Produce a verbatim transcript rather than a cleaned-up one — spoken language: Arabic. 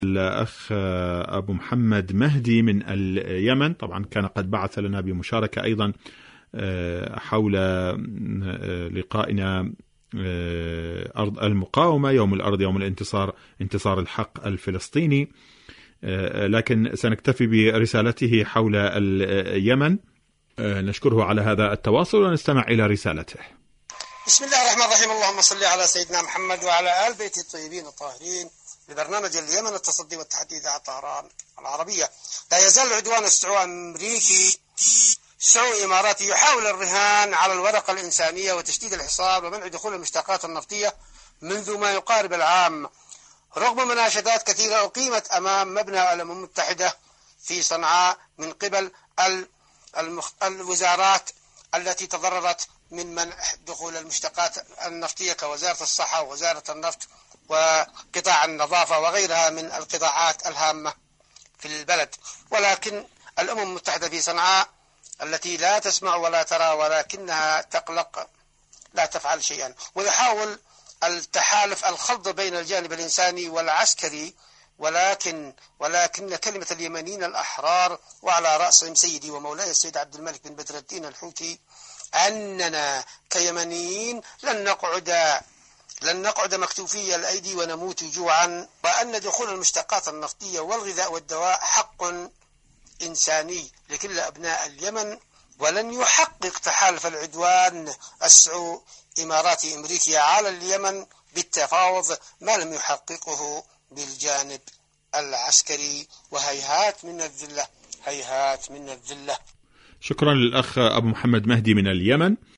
الأخ أبو محمد مهدي من اليمن، طبعا كان قد بعث لنا بمشاركة أيضا حول لقائنا أرض المقاومة، يوم الأرض يوم الانتصار، انتصار الحق الفلسطيني، لكن سنكتفي برسالته حول اليمن. نشكره على هذا التواصل ونستمع إلى رسالته. بسم الله الرحمن الرحيم. اللهم صل على سيدنا محمد وعلى آل بيته الطيبين الطاهرين. ببرنامج اليمن التصدي والتحدي إذاعة طهران العربية. لا يزال العدوان السعودي الأمريكي السعودي الإماراتي يحاول الرهان على الورقة الإنسانية وتشديد الحصار ومنع دخول المشتقات النفطية منذ ما يقارب العام، رغم مناشدات كثيرة أقيمت أمام مبنى الأمم المتحدة في صنعاء من قبل الوزارات التي تضررت من منع دخول المشتقات النفطية كوزارة الصحة ووزارة النفط وقطاع النظافة وغيرها من القطاعات الهامة في البلد. ولكن الأمم المتحدة في صنعاء التي لا تسمع ولا ترى ولكنها تقلق لا تفعل شيئا، ويحاول التحالف الخلط بين الجانب الإنساني والعسكري، ولكن ولكن كلمة اليمنيين الأحرار وعلى رأسهم سيدي ومولاي السيد عبد الملك بن بدر الدين الحوثي أننا كيمنيين لن نقعد لن نقعد مكتوفي الأيدي ونموت جوعا، وأن دخول المشتقات النفطية والغذاء والدواء حق إنساني لكل أبناء اليمن، ولن يحقق تحالف العدوان السعودي إماراتي أمريكي على اليمن بالتفاوض ما لم يحققه بالجانب العسكري، وهيهات من الذلة هيهات من الذلة. شكرا للأخ أبو محمد مهدي من اليمن.